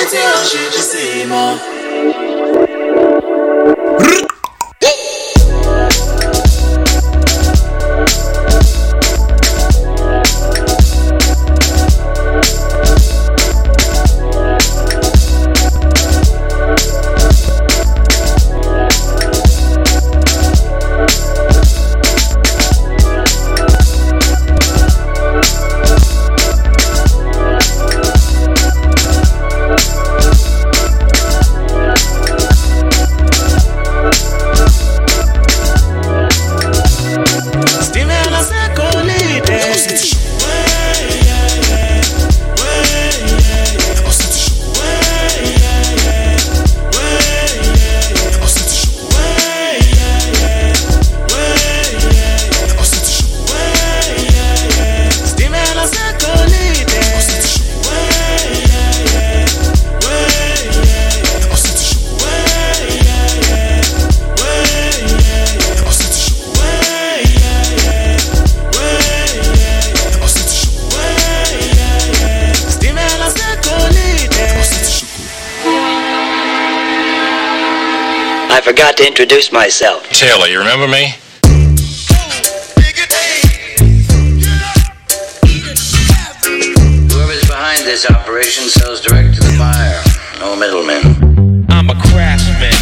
Plenty of shit you see, man. I forgot to introduce myself. Taylor, you remember me? Whoever's behind this operation sells direct to the buyer. No middlemen. I'm a craftsman.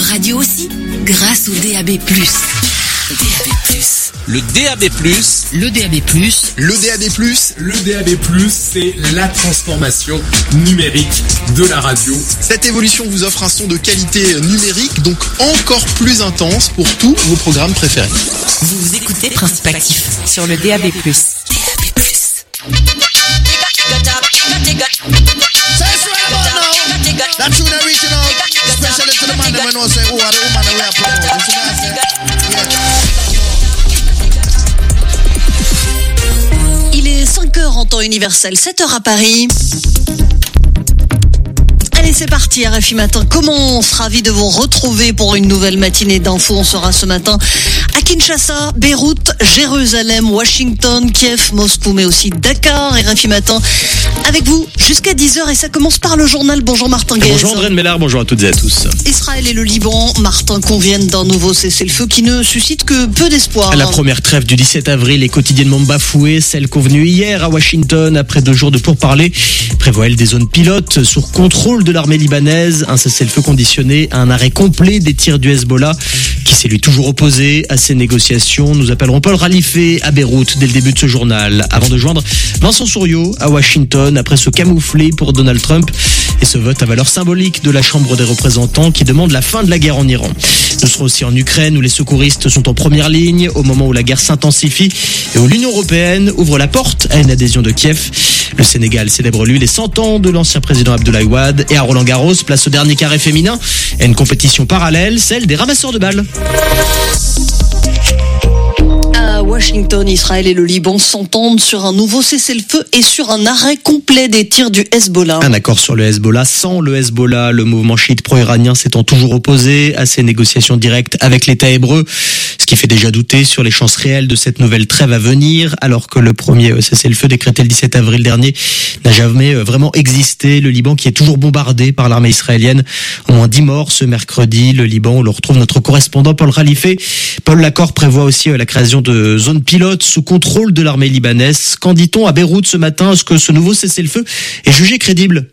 radio aussi, grâce au DAB+. DAB+. Le DAB+. Le DAB+. Le DAB+. Le DAB+, c'est la transformation numérique de la radio. Cette évolution vous offre un son de qualité numérique, donc encore plus intense pour tous vos programmes préférés. Vous écoutez Principe Actif sur le DAB+. DAB+. That tune original, especially to the man that know say, oh, the woman that we are promoting. Il est 5h en temps universel, 7h à Paris. Allez, c'est parti, RFI Matin commence. Ravi de vous retrouver pour une nouvelle matinée d'infos. On sera ce matin à Kinshasa, Beyrouth, Jérusalem, Washington, Kiev, Moscou, mais aussi Dakar. RFI Matin avec vous jusqu'à 10h et ça commence par le journal. Bonjour Martin Guez. Bonjour André Mellard, bonjour à toutes et à tous. Israël et le Liban, Martin, conviennent d'un nouveau cessez-le-feu qui ne suscite que peu d'espoir. La première trêve du 17 avril est quotidiennement bafouée. Celle convenue hier à Washington après 2 jours de pourparlers prévoit elle des zones pilotes sous contrôle de l'armée libanaise. Un cessez-le-feu conditionné à un arrêt complet des tirs du Hezbollah qui s'est lui toujours opposé à ces négociations. Nous appellerons Paul Ralifé à Beyrouth dès le début de ce journal avant de joindre Vincent Souriau à Washington après se camoufler pour Donald Trump et ce vote à valeur symbolique de la Chambre des représentants qui demande la fin de la guerre en Iran. Nous serons aussi en Ukraine où les secouristes sont en première ligne au moment où la guerre s'intensifie et où l'Union européenne ouvre la porte à une adhésion de Kiev. Le Sénégal célèbre lui les 100 ans de l'ancien président Abdoulaye Wade et à Roland-Garros, place au dernier carré féminin et une compétition parallèle, celle des ramasseurs de balles. À Washington, Israël et le Liban s'entendent sur un nouveau cessez-le-feu et sur un arrêt complet des tirs du Hezbollah. Un accord sur le Hezbollah sans le Hezbollah. Le mouvement chiite pro-iranien s'étant toujours opposé à ces négociations directes avec l'État hébreu, ce qui fait déjà douter sur les chances réelles de cette nouvelle trêve à venir, alors que le premier cessez-le-feu décrété le 17 avril dernier n'a jamais vraiment existé. Le Liban qui est toujours bombardé par l'armée israélienne. Au moins 10 morts ce mercredi. Le Liban, où l'on retrouve notre correspondant Paul Ralifé. Paul, l'accord prévoit aussi la création de zones pilotes sous contrôle de l'armée libanaise. Qu'en dit-on à Beyrouth ce matin? Est-ce que ce nouveau cessez-le-feu est jugé crédible?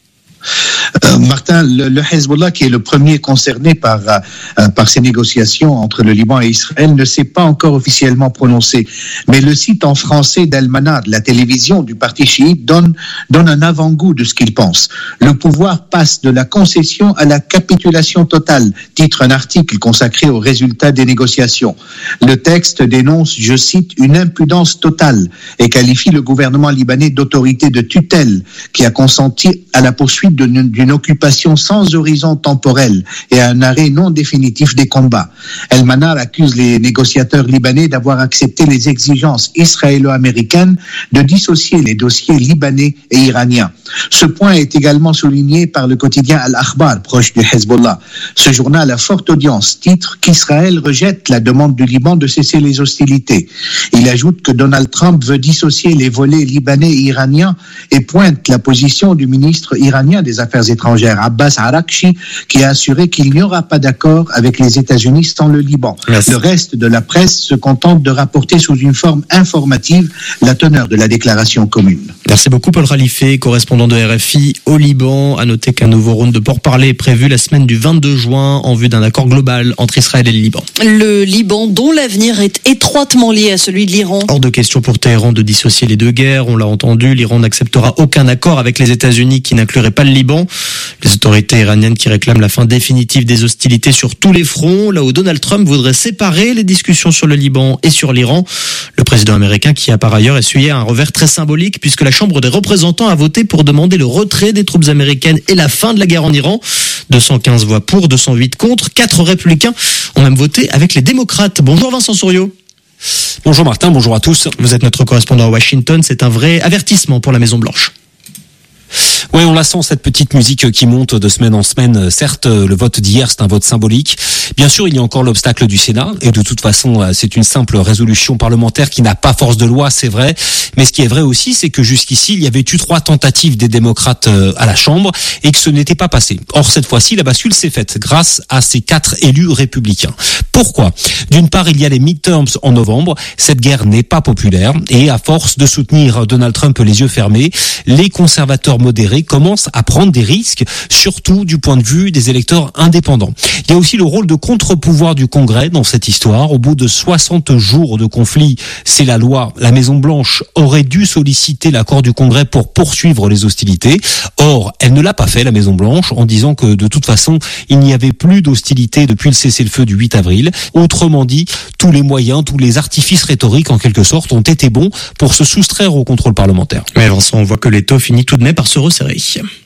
Martin, le Hezbollah, qui est le premier concerné par ces négociations entre le Liban et Israël, ne s'est pas encore officiellement prononcé. Mais le site en français d'Al-Manar, de la télévision du parti chiite, donne un avant-goût de ce qu'il pense. Le pouvoir passe de la concession à la capitulation totale, titre un article consacré aux résultats des négociations. Le texte dénonce, je cite, une impudence totale et qualifie le gouvernement libanais d'autorité de tutelle qui a consenti à la poursuite d'une occupation sans horizon temporel et à un arrêt non définitif des combats. El-Manar accuse les négociateurs libanais d'avoir accepté les exigences israélo-américaines de dissocier les dossiers libanais et iraniens. Ce point est également souligné par le quotidien Al-Akhbar, proche du Hezbollah. Ce journal à forte audience titre qu'Israël rejette la demande du Liban de cesser les hostilités. Il ajoute que Donald Trump veut dissocier les volets libanais et iraniens et pointe la position du ministre iranien des Affaires étrangères, Abbas Arakchi, qui a assuré qu'il n'y aura pas d'accord avec les États-Unis sans le Liban. Merci. Le reste de la presse se contente de rapporter sous une forme informative la teneur de la déclaration commune. Merci beaucoup Paul Ralifé, correspondant de RFI au Liban. À noter qu'un nouveau round de pourparlers est prévu la semaine du 22 juin en vue d'un accord global entre Israël et le Liban. Le Liban dont l'avenir est étroitement lié à celui de l'Iran. Hors de question pour Téhéran de dissocier les deux guerres, on l'a entendu, l'Iran n'acceptera aucun accord avec les États-Unis qui n'inclurait pas le Liban. Les autorités iraniennes qui réclament la fin définitive des hostilités sur tous les fronts, là où Donald Trump voudrait séparer les discussions sur le Liban et sur l'Iran. Le président américain qui a par ailleurs essuyé un revers très symbolique puisque la Chambre des représentants a voté pour demander le retrait des troupes américaines et la fin de la guerre en Iran. 215 voix pour, 208 contre, 4 républicains ont même voté avec les démocrates. Bonjour Vincent Souriau. Bonjour Martin, bonjour à tous. Vous êtes notre correspondant à Washington, c'est un vrai avertissement pour la Maison-Blanche. Oui, on la sent, cette petite musique qui monte de semaine en semaine. Certes, le vote d'hier, c'est un vote symbolique. Bien sûr, il y a encore l'obstacle du Sénat. Et de toute façon, c'est une simple résolution parlementaire qui n'a pas force de loi, c'est vrai. Mais ce qui est vrai aussi, c'est que jusqu'ici, il y avait eu 3 tentatives des démocrates à la Chambre et que ce n'était pas passé. Or, cette fois-ci, la bascule s'est faite grâce à ces 4 élus républicains. Pourquoi ? D'une part, il y a les midterms en novembre. Cette guerre n'est pas populaire. Et à force de soutenir Donald Trump les yeux fermés, les conservateurs modérés Congrès commence à prendre des risques, surtout du point de vue des électeurs indépendants. Il y a aussi le rôle de contre-pouvoir du Congrès dans cette histoire. Au bout de 60 jours de conflit, c'est la loi. La Maison-Blanche aurait dû solliciter l'accord du Congrès pour poursuivre les hostilités. Or, elle ne l'a pas fait, la Maison-Blanche, en disant que de toute façon, il n'y avait plus d'hostilité depuis le cessez-le-feu du 8 avril. Autrement dit, tous les moyens, tous les artifices rhétoriques, en quelque sorte, ont été bons pour se soustraire au contrôle parlementaire. Mais Vincent, on voit que l'étau finit tout de même par se resserrer.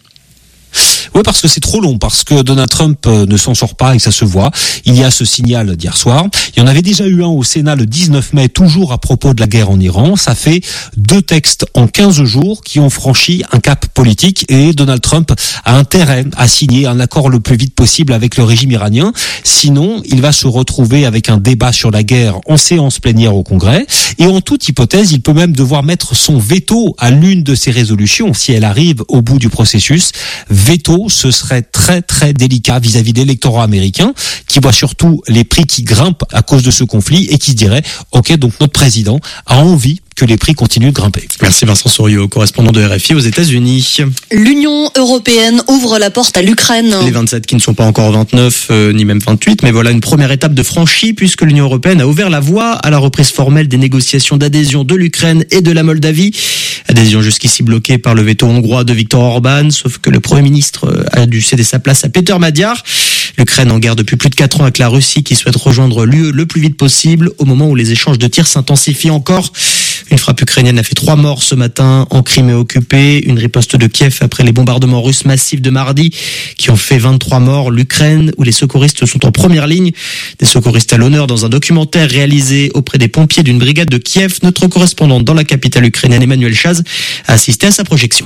Oui, parce que c'est trop long, parce que Donald Trump ne s'en sort pas et que ça se voit. Il y a ce signal d'hier soir. Il y en avait déjà eu un au Sénat le 19 mai, toujours à propos de la guerre en Iran. Ça fait 2 textes en 15 jours qui ont franchi un cap politique et Donald Trump a intérêt à signer un accord le plus vite possible avec le régime iranien. Sinon, il va se retrouver avec un débat sur la guerre en séance plénière au Congrès. Et en toute hypothèse, il peut même devoir mettre son veto à l'une de ces résolutions si elle arrive au bout du processus. Veto, ce serait très très délicat vis-à-vis de l'électorat américain qui voit surtout les prix qui grimpent à cause de ce conflit et qui se dirait ok, donc notre président a envie que les prix continuent de grimper. Merci Vincent Souriau, correspondant de RFI aux États-Unis. L'Union européenne ouvre la porte à l'Ukraine. Les 27 qui ne sont pas encore 29, ni même 28, mais voilà une première étape de franchie puisque l'Union européenne a ouvert la voie à la reprise formelle des négociations d'adhésion de l'Ukraine et de la Moldavie. Adhésion jusqu'ici bloquée par le veto hongrois de Viktor Orban, sauf que le Premier ministre a dû céder sa place à Peter Magyar. L'Ukraine en guerre depuis plus de 4 ans avec la Russie qui souhaite rejoindre l'UE le plus vite possible au moment où les échanges de tirs s'intensifient encore. Une frappe ukrainienne a fait 3 morts ce matin en Crimée occupée. Une riposte de Kiev après les bombardements russes massifs de mardi qui ont fait 23 morts. L'Ukraine où les secouristes sont en première ligne. Des secouristes à l'honneur dans un documentaire réalisé auprès des pompiers d'une brigade de Kiev. Notre correspondante dans la capitale ukrainienne, Emmanuel Chaz, a assisté à sa projection.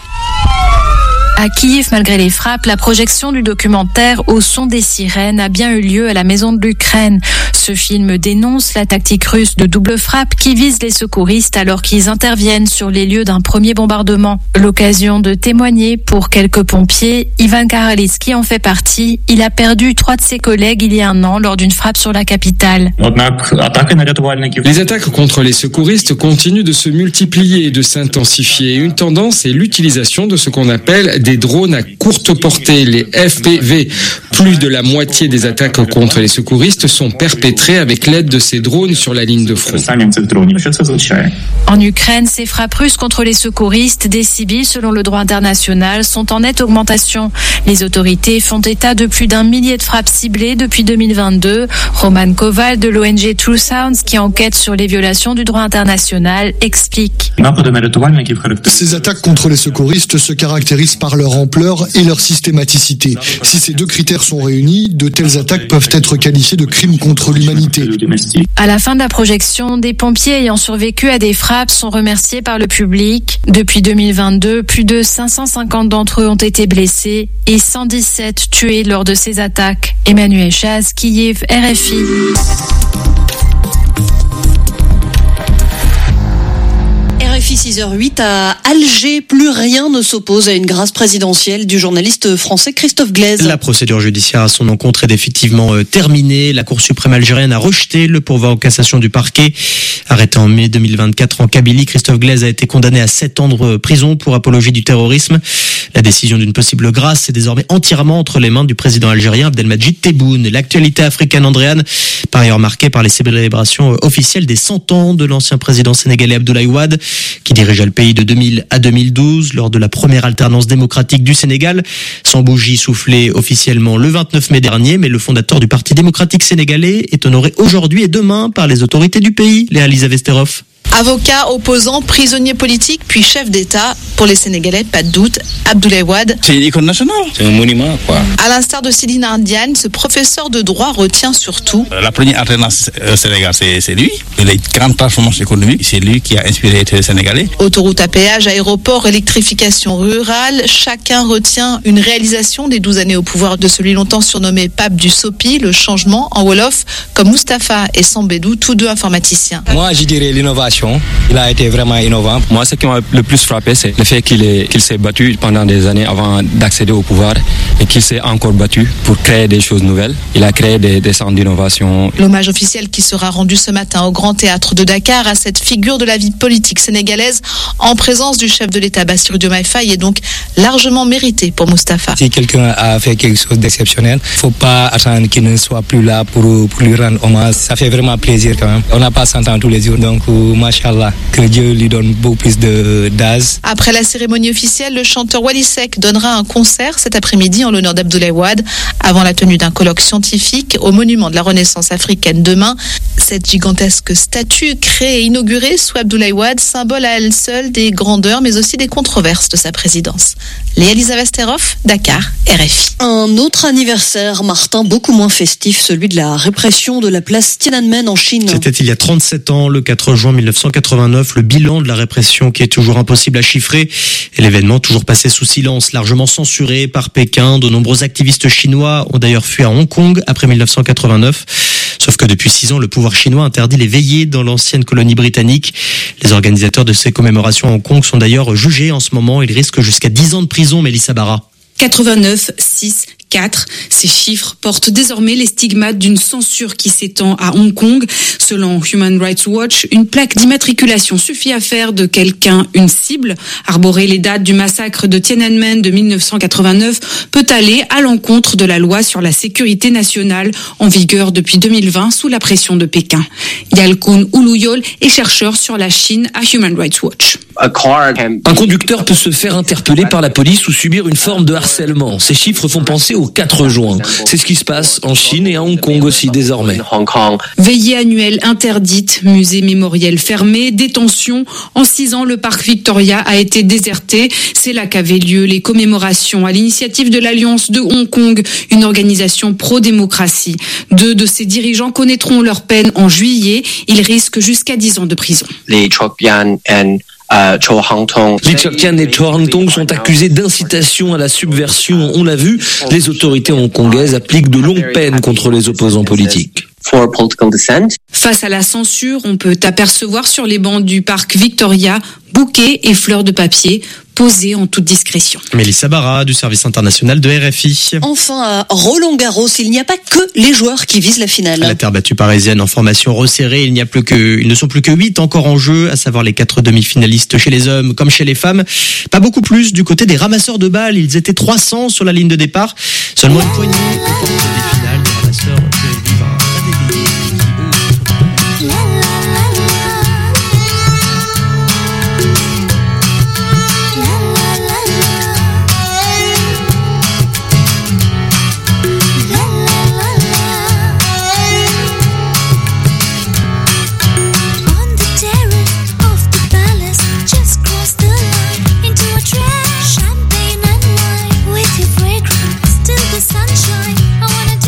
À Kiev, malgré les frappes, la projection du documentaire Au son des sirènes a bien eu lieu à la Maison de l'Ukraine. Ce film dénonce la tactique russe de double frappe qui vise les secouristes alors qu'ils interviennent sur les lieux d'un premier bombardement. L'occasion de témoigner pour quelques pompiers. Ivan Karalitski en fait partie. Il a perdu 3 de ses collègues il y a 1 an lors d'une frappe sur la capitale. Les attaques contre les secouristes continuent de se multiplier et de s'intensifier. Une tendance est l'utilisation de ce qu'on appelle des drones à courte portée, les FPV. Plus de la moitié des attaques contre les secouristes sont perpétrées avec l'aide de ces drones sur la ligne de front. En Ukraine, ces frappes russes contre les secouristes, des civils selon le droit international, sont en nette augmentation. Les autorités font état de plus d'1 millier de frappes ciblées depuis 2022. Roman Koval de l'ONG True Sounds, qui enquête sur les violations du droit international, explique. Ces attaques contre les secouristes se caractérisent par leur ampleur et leur systématicité. Si ces 2 critères sont réunis, de telles attaques peuvent être qualifiées de crimes contre l'humanité. À la fin de la projection, des pompiers ayant survécu à des frappes sont remerciés par le public. Depuis 2022, plus de 550 d'entre eux ont été blessés et 117 tués lors de ces attaques. Emmanuel Chaz, Kiev, RFI. RFI 6h08 à Alger, plus rien ne s'oppose à une grâce présidentielle du journaliste français Christophe Glaise. La procédure judiciaire à son encontre est définitivement terminée. La Cour suprême algérienne a rejeté le pourvoi en cassation du parquet. Arrêté en mai 2024 en Kabylie, Christophe Glaise a été condamné à 7 ans de prison pour apologie du terrorisme. La décision d'une possible grâce est désormais entièrement entre les mains du président algérien Abdelmadjid Tebboune. L'actualité africaine, Andréane, par ailleurs marquée par les célébrations officielles des 100 ans de l'ancien président sénégalais Abdoulaye Wade, qui dirigeait le pays de 2000 à 2012 lors de la première alternance démocratique du Sénégal. Sans bougie soufflée officiellement le 29 mai dernier, mais le fondateur du Parti démocratique sénégalais est honoré aujourd'hui et demain par les autorités du pays. Léa Lisa Vesterov. Avocat, opposant, prisonnier politique, puis chef d'État. Pour les Sénégalais, pas de doute, Abdoulaye Wade. C'est une icône nationale, c'est un monument, quoi. À l'instar de Céline Ardiane, ce professeur de droit retient surtout. La première alternance au Sénégal, c'est lui. Les grandes transformations économiques, c'est lui qui a inspiré les Sénégalais. Autoroute à péage, aéroport, électrification rurale, chacun retient une réalisation des 12 années au pouvoir de celui longtemps surnommé pape du Sopi, le changement en Wolof, comme Moustapha et Sambedou, tous 2 informaticiens. Moi, je dirais l'innovation. Il a été vraiment innovant. Moi, ce qui m'a le plus frappé, c'est le fait fait qu'il s'est battu pendant des années avant d'accéder au pouvoir et qu'il s'est encore battu pour créer des choses nouvelles. Il a créé des centres d'innovation. L'hommage officiel qui sera rendu ce matin au Grand Théâtre de Dakar à cette figure de la vie politique sénégalaise en présence du chef de l'État Bassirou Diomaye Faye est donc largement mérité pour Moustapha. Si quelqu'un a fait quelque chose d'exceptionnel, il ne faut pas attendre qu'il ne soit plus là pour lui rendre hommage. Ça fait vraiment plaisir quand même. On n'a pas 100 ans tous les jours, donc machallah, que Dieu lui donne beaucoup plus d'âge. Après la cérémonie officielle, le chanteur Wally Seck donnera un concert cet après-midi en l'honneur d'Abdoulaye Wade avant la tenue d'un colloque scientifique au monument de la Renaissance africaine demain. Cette gigantesque statue créée et inaugurée sous Abdoulaye Wade, symbole à elle seule des grandeurs mais aussi des controverses de sa présidence. Léa Elisabeth Teroff, Dakar, RFI. Un autre anniversaire, Martin, beaucoup moins festif, celui de la répression de la place Tiananmen en Chine. C'était il y a 37 ans, le 4 juin 1989, le bilan de la répression qui est toujours impossible à chiffrer et l'événement toujours passé sous silence, largement censuré par Pékin. De nombreux activistes chinois ont d'ailleurs fui à Hong Kong après 1989. Sauf que depuis 6 ans, le pouvoir chinois interdit les veillées dans l'ancienne colonie britannique. Les organisateurs de ces commémorations à Hong Kong sont d'ailleurs jugés en ce moment. Ils risquent jusqu'à 10 ans de prison, Mélissa Barra. 89, 6, 4. Ces chiffres portent désormais les stigmates d'une censure qui s'étend à Hong Kong. Selon Human Rights Watch, une plaque d'immatriculation suffit à faire de quelqu'un une cible. Arborer les dates du massacre de Tiananmen de 1989 peut aller à l'encontre de la loi sur la sécurité nationale en vigueur depuis 2020 sous la pression de Pékin. Yalkun Uluyol est chercheur sur la Chine à Human Rights Watch. Un conducteur peut se faire interpeller par la police ou subir une forme de harcèlement. Ces chiffres font penser au 4 juin. C'est ce qui se passe en Chine et à Hong Kong aussi désormais. Veillée annuelle interdite, musée mémoriel fermé, détention. En 6 ans, le parc Victoria a été déserté. C'est là qu'avaient lieu les commémorations à l'initiative de l'Alliance de Hong Kong, une organisation pro-démocratie. 2 de ses dirigeants connaîtront leur peine en juillet. Ils risquent jusqu'à 10 ans de prison. Li Chok-yan et Cho Hang-tong sont accusés d'incitation à la subversion. On l'a vu, les autorités hongkongaises appliquent de longues peines contre les opposants politiques. Face à la censure, on peut apercevoir sur les bancs du parc Victoria bouquets et fleurs de papier posés en toute discrétion. Mélissa Barra du service international de RFI. Enfin, à Roland-Garros, il n'y a pas que les joueurs qui visent la finale. La terre battue parisienne en formation resserrée, ils ne sont plus que 8 encore en jeu, à savoir les 4 demi-finalistes chez les hommes comme chez les femmes. Pas beaucoup plus du côté des ramasseurs de balles, ils étaient 300 sur la ligne de départ. Seulement une poignée aux portes des finales, les ramasseurs qui vivent un tas d'éveillés. Champagne and wine with your fragrance, still the sunshine. I wanna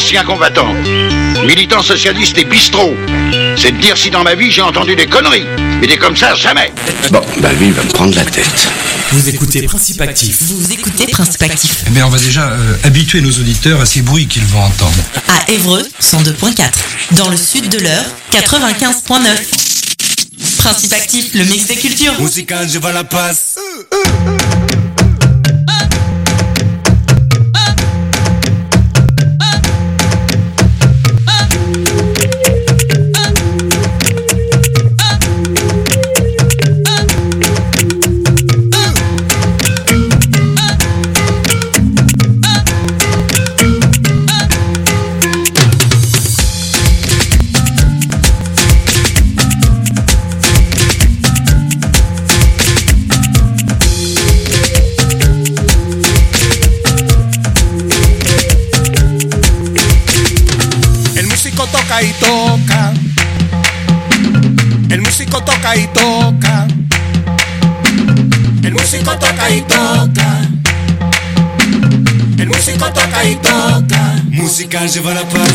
ancien combattant, militant socialiste et bistrot. C'est de dire si dans ma vie j'ai entendu des conneries. Mais des comme ça, jamais. Bon, bah lui, il va me prendre la tête. Vous écoutez Principe Actif. Vous écoutez Principe Actif. Eh bien, on va déjà habituer nos auditeurs à ces bruits qu'ils vont entendre. À Évreux, 102.4. Dans le sud de l'Eure, 95.9. Principe Actif, le mix des cultures. Musical, je vois la passe. Y toca, el músico toca y toca, el músico toca y toca, el músico toca y toca. Música lleva la paz.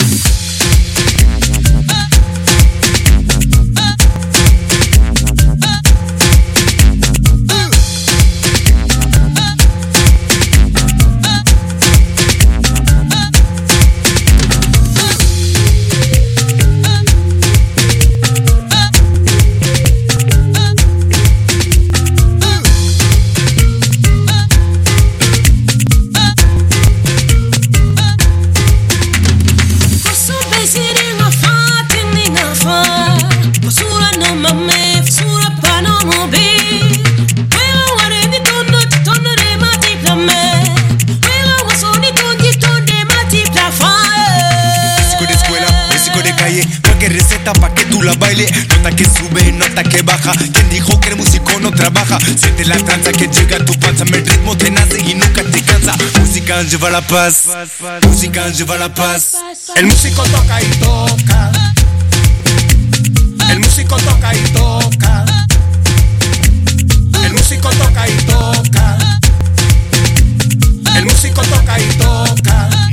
Pa' que tú la bailes, nota que sube, nota que baja. Quien dijo que el músico no trabaja, siente la tranza que llega a tu panza. El ritmo te nace y nunca te cansa. Música lleva la paz, música lleva la paz. El músico toca y toca, el músico toca y toca, el músico toca y toca, el músico toca y toca.